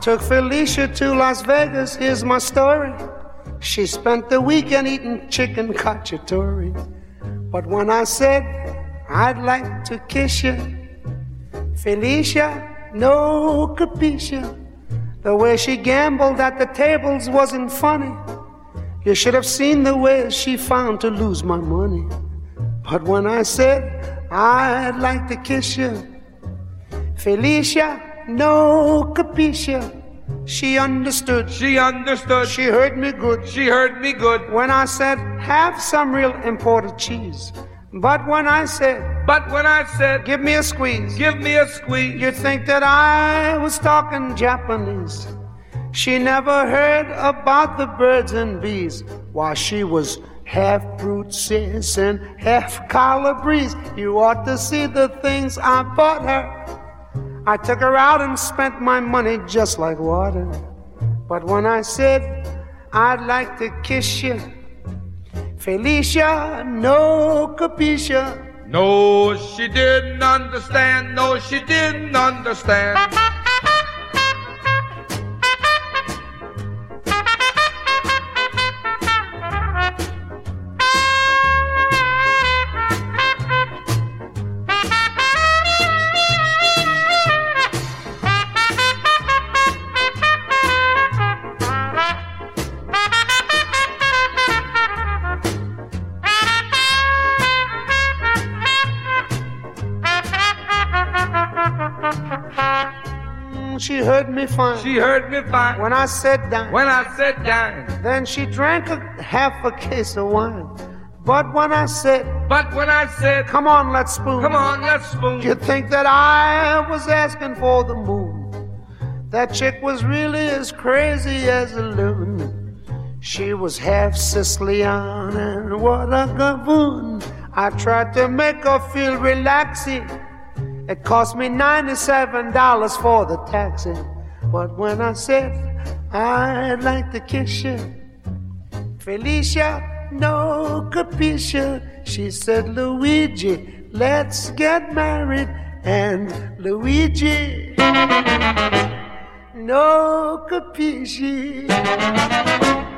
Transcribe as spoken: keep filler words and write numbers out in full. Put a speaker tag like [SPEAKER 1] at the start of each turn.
[SPEAKER 1] took Felicia to Las Vegas, here's my story. She spent the weekend eating chicken cacciatore. But when I said, I'd like to kiss you, Felicia, no capisce. The way she gambled at the tables wasn't funny. You should have seen the way she found to lose my money. But when I said, I'd like to kiss you, Felicia, no capisce. She understood.
[SPEAKER 2] She understood.
[SPEAKER 1] She heard me good.
[SPEAKER 2] She heard me good.
[SPEAKER 1] When I said, have some real imported cheese. But when I said,
[SPEAKER 2] But when I said,
[SPEAKER 1] give me a squeeze.
[SPEAKER 2] Give me a squeeze.
[SPEAKER 1] You'd think that I was talking Japanese. She never heard about the birds and bees. Why, she was half brute sis and half Calabrese. You ought to see the things I bought her. I took her out and spent my money just like water. But when I said, I'd like to kiss you, Felicia, no capisce.
[SPEAKER 2] No, she didn't understand. No, she didn't understand.
[SPEAKER 1] She heard me fine.
[SPEAKER 2] She heard me fine.
[SPEAKER 1] When I said dine.
[SPEAKER 2] When I said dine.
[SPEAKER 1] Then she drank a half a case of wine. But when I said,
[SPEAKER 2] But when I said,
[SPEAKER 1] come on, let's spoon.
[SPEAKER 2] Come on, let's spoon.
[SPEAKER 1] You'd think that I was asking for the moon. That chick was really as crazy as a loon. She was half Sicilian, and what a gavoon. I tried to make her feel relaxing. It cost me ninety-seven dollars for the taxi. But when I said, I'd like to kiss you, Felicia, no capisce. She said, Luigi, let's get married. And Luigi, no capisce.